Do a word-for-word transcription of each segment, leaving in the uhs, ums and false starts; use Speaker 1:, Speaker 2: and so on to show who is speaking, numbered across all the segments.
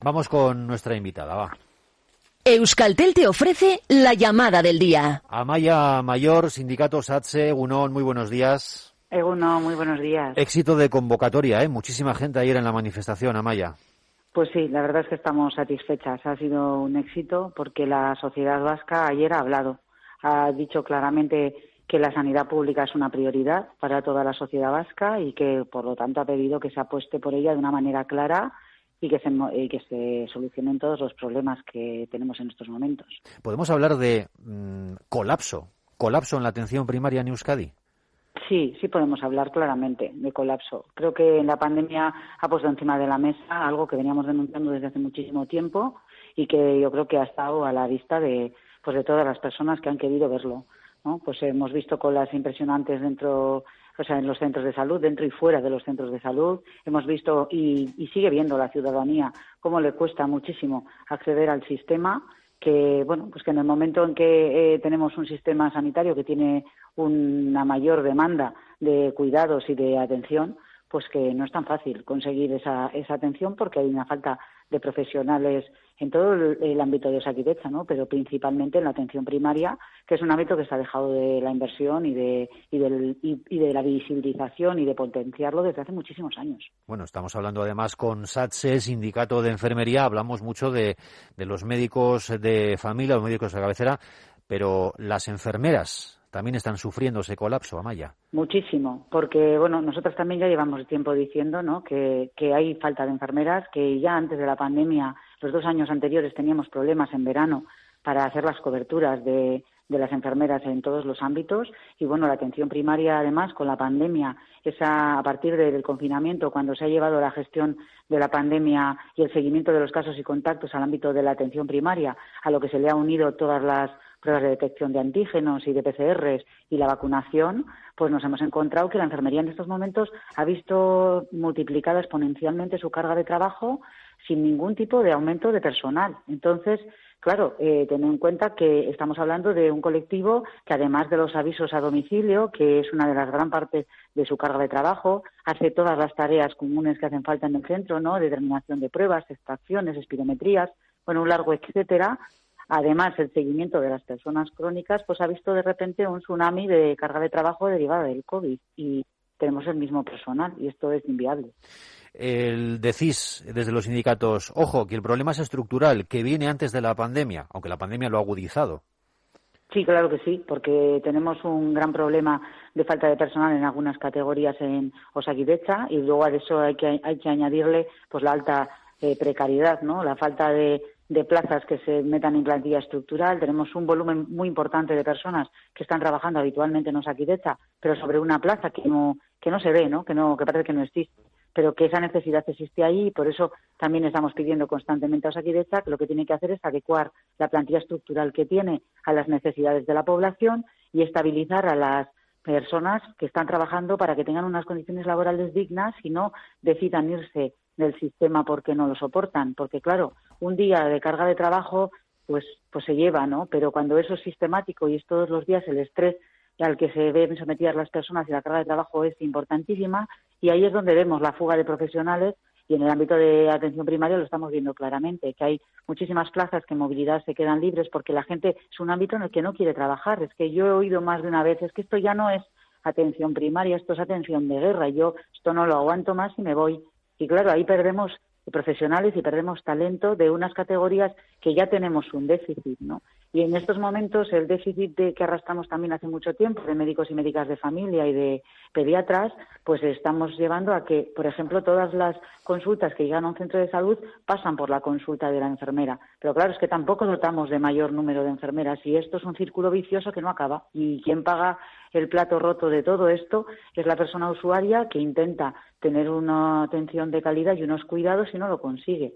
Speaker 1: Vamos con nuestra invitada, va.
Speaker 2: Euskaltel te ofrece la llamada del día.
Speaker 1: Amaia Mayor, Sindicato SATSE, Egunon, muy buenos días.
Speaker 3: Egunon, muy buenos días.
Speaker 1: Éxito de convocatoria, ¿eh? Muchísima gente ayer en la manifestación, Amaia.
Speaker 3: Pues sí, la verdad es que estamos satisfechas. Ha sido un éxito porque la sociedad vasca ayer ha hablado. Ha dicho claramente que la sanidad pública es una prioridad para toda la sociedad vasca y que, por lo tanto, ha pedido que se apueste por ella de una manera clara y que se, y que se solucionen todos los problemas que tenemos en estos momentos.
Speaker 1: ¿Podemos hablar de mmm, colapso, colapso en la atención primaria en Euskadi?
Speaker 3: Sí, sí podemos hablar claramente de colapso. Creo que en la pandemia ha puesto encima de la mesa algo que veníamos denunciando desde hace muchísimo tiempo y que yo creo que ha estado a la vista de, pues de todas las personas que han querido verlo, ¿no? Pues hemos visto colas impresionantes dentro, o sea, en los centros de salud, dentro y fuera de los centros de salud. Hemos visto y, y sigue viendo la ciudadanía cómo le cuesta muchísimo acceder al sistema, que bueno, pues que en el momento en que eh, tenemos un sistema sanitario que tiene una mayor demanda de cuidados y de atención, pues que no es tan fácil conseguir esa, esa atención porque hay una falta de profesionales en todo el, el ámbito de Osakidetza, ¿no? Pero principalmente en la atención primaria, que es un ámbito que se ha dejado de la inversión y de y, del, y, y de la visibilización y de potenciarlo desde hace muchísimos años.
Speaker 1: Bueno, estamos hablando además con SATSE, Sindicato de Enfermería, hablamos mucho de, de los médicos de familia, los médicos de cabecera, pero las enfermeras también están sufriendo ese colapso, Amaia.
Speaker 3: Muchísimo, porque bueno, nosotros también ya llevamos tiempo diciendo, ¿no?, que, que hay falta de enfermeras, que ya antes de la pandemia, los dos años anteriores, teníamos problemas en verano para hacer las coberturas de, de las enfermeras en todos los ámbitos y bueno, la atención primaria además con la pandemia, esa a partir del confinamiento, cuando se ha llevado la gestión de la pandemia y el seguimiento de los casos y contactos al ámbito de la atención primaria, a lo que se le ha unido todas las pruebas de detección de antígenos y de P C Rs y la vacunación, pues nos hemos encontrado que la enfermería en estos momentos ha visto multiplicada exponencialmente su carga de trabajo sin ningún tipo de aumento de personal. Entonces, claro, eh, ten en cuenta que estamos hablando de un colectivo que, además de los avisos a domicilio, que es una de las gran partes de su carga de trabajo, hace todas las tareas comunes que hacen falta en el centro, ¿no?, determinación de pruebas, extracciones, espirometrías, bueno, un largo etcétera. Además, el seguimiento de las personas crónicas pues ha visto de repente un tsunami de carga de trabajo derivada del COVID y tenemos el mismo personal y esto es inviable.
Speaker 1: El decís desde los sindicatos, ojo, que el problema es estructural, que viene antes de la pandemia, aunque la pandemia lo ha agudizado.
Speaker 3: Sí, claro que sí, porque tenemos un gran problema de falta de personal en algunas categorías en Osakidetza y luego a eso hay que, hay que añadirle pues la alta eh, precariedad, ¿no?, la falta de de plazas que se metan en plantilla estructural. Tenemos un volumen muy importante de personas que están trabajando habitualmente en Osakidetza, pero sobre una plaza que no que no se ve, ¿no?, que no que parece que no existe, pero que esa necesidad existe ahí y por eso también estamos pidiendo constantemente a Osakidetza que lo que tiene que hacer es adecuar la plantilla estructural que tiene a las necesidades de la población y estabilizar a las personas que están trabajando para que tengan unas condiciones laborales dignas y no decidan irse del sistema porque no lo soportan, porque claro, un día de carga de trabajo pues pues se lleva, ¿no? Pero cuando eso es sistemático y es todos los días, el estrés al que se ven sometidas las personas y la carga de trabajo es importantísima y ahí es donde vemos la fuga de profesionales y en el ámbito de atención primaria lo estamos viendo claramente, que hay muchísimas plazas que en movilidad se quedan libres porque la gente es un ámbito en el que no quiere trabajar. Es que yo he oído más de una vez, es que esto ya no es atención primaria, esto es atención de guerra, yo esto no lo aguanto más y me voy. Y claro, ahí perdemos profesionales y perdemos talento de unas categorías que ya tenemos un déficit, ¿no? Y en estos momentos el déficit de que arrastramos también hace mucho tiempo de médicos y médicas de familia y de pediatras, pues estamos llevando a que, por ejemplo, todas las consultas que llegan a un centro de salud pasan por la consulta de la enfermera. Pero claro, es que tampoco dotamos de mayor número de enfermeras y esto es un círculo vicioso que no acaba. Y quien paga el plato roto de todo esto es la persona usuaria que intenta tener una atención de calidad y unos cuidados y no lo consigue.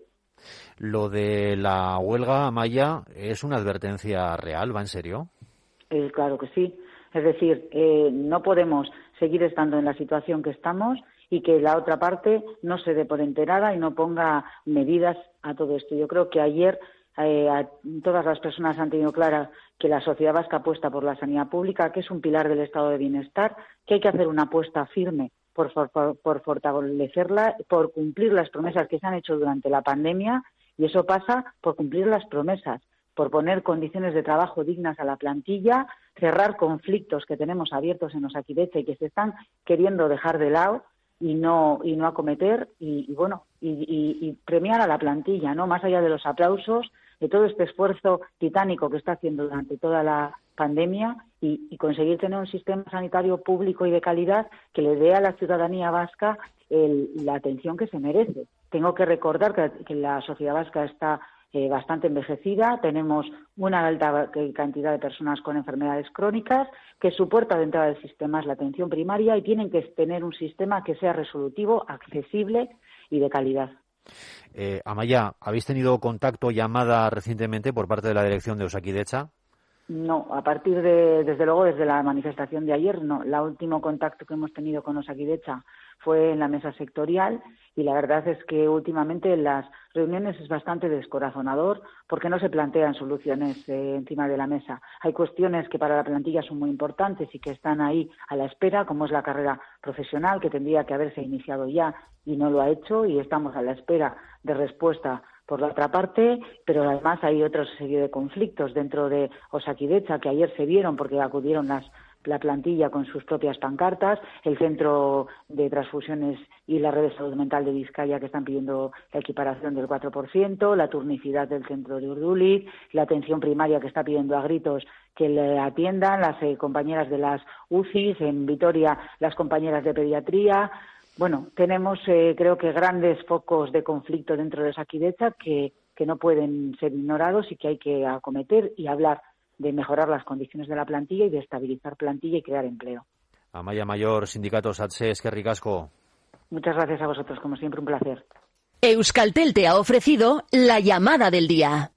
Speaker 1: Lo de la huelga, Amaia, ¿es una advertencia real? ¿Va en serio?
Speaker 3: Eh, claro que sí. Es decir, eh, no podemos seguir estando en la situación que estamos y que la otra parte no se dé por enterada y no ponga medidas a todo esto. Yo creo que ayer eh, a todas las personas han tenido clara que la sociedad vasca apuesta por la sanidad pública, que es un pilar del estado de bienestar, que hay que hacer una apuesta firme por, por, por fortalecerla, por cumplir las promesas que se han hecho durante la pandemia Y eso pasa por cumplir las promesas, por poner condiciones de trabajo dignas a la plantilla, cerrar conflictos que tenemos abiertos en Osakidetza y que se están queriendo dejar de lado y no y no acometer y, y bueno y, y, y premiar a la plantilla, ¿no? Más allá de los aplausos, de todo este esfuerzo titánico que está haciendo durante toda la pandemia y, y conseguir tener un sistema sanitario público y de calidad que le dé a la ciudadanía vasca el, la atención que se merece. Tengo que recordar que, que la sociedad vasca está eh, bastante envejecida, tenemos una alta cantidad de personas con enfermedades crónicas, que su puerta de entrada del sistema es la atención primaria y tienen que tener un sistema que sea resolutivo, accesible y de calidad.
Speaker 1: Eh, Amaia, ¿habéis tenido contacto, llamada recientemente por parte de la dirección de Osakidetza?
Speaker 3: No, a partir de, desde luego, desde la manifestación de ayer, no. El último contacto que hemos tenido con Osakidetza fue en la mesa sectorial y la verdad es que últimamente en las reuniones es bastante descorazonador porque no se plantean soluciones eh, encima de la mesa. Hay cuestiones que para la plantilla son muy importantes y que están ahí a la espera, como es la carrera profesional, que tendría que haberse iniciado ya y no lo ha hecho, y estamos a la espera de respuesta por la otra parte, pero además hay otra serie de conflictos dentro de Osakidetza que ayer se vieron porque acudieron las, la plantilla con sus propias pancartas, el Centro de Transfusiones y la Red de Salud Mental de Vizcaya que están pidiendo la equiparación del cuatro por ciento, la turnicidad del centro de Urduliz, la atención primaria que está pidiendo a gritos que le atiendan, las eh, compañeras de las U C Is, en Vitoria las compañeras de pediatría. Bueno, tenemos eh, creo que grandes focos de conflicto dentro de Osakidetza que, que no pueden ser ignorados y que hay que acometer y hablar de mejorar las condiciones de la plantilla y de estabilizar plantilla y crear empleo.
Speaker 1: Amaia Mayor, Sindicato SATSE, eskerrik asko.
Speaker 3: Muchas gracias a vosotros, como siempre un placer.
Speaker 2: Euskaltel te ha ofrecido la llamada del día.